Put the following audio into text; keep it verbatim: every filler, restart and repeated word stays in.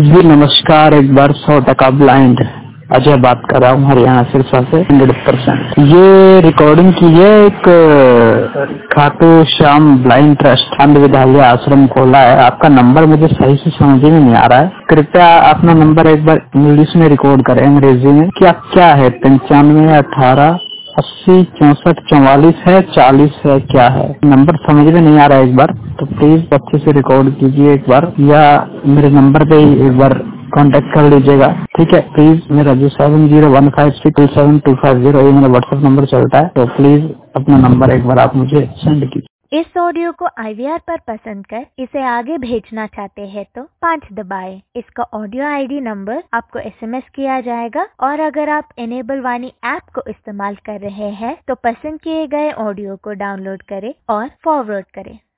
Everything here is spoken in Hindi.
जी नमस्कार। एक बार सौ टका ब्लाइंड अजय बात कर रहा हूँ हरियाणा सिरसा से। हंड्रेड परसेंट ये रिकॉर्डिंग की है। एक खाटू श्याम ब्लाइंड ट्रस्ट अंध विद्यालय आश्रम खोला है। आपका नंबर मुझे सही से समझ में नहीं आ रहा है। कृपया अपना नंबर एक बार इंग्लिश में रिकॉर्ड करें, अंग्रेजी में। क्या क्या है? पंचानवे अठारह अस्सी चौसठ चौवालीस है, चालीस है, क्या है? नंबर समझ में नहीं आ रहा है एक बार, तो प्लीज अच्छे से रिकॉर्ड कीजिए एक बार, या मेरे नंबर पे ही एक बार कांटेक्ट कर लीजिएगा। ठीक है प्लीज। मेरा जो seven zero one five six seven two five zero ये मेरा व्हाट्सएप नंबर चलता है, तो प्लीज अपना नंबर एक बार आप मुझे सेंड कीजिए। इस ऑडियो को आई वी आर पर पसंद कर इसे आगे भेजना चाहते हैं तो पाँच दबाएं। इसका ऑडियो आई डी नंबर आपको एस एम एस किया जाएगा, और अगर आप इनेबल वाणी ऐप को इस्तेमाल कर रहे हैं तो पसंद किए गए ऑडियो को डाउनलोड करें और फॉरवर्ड करें।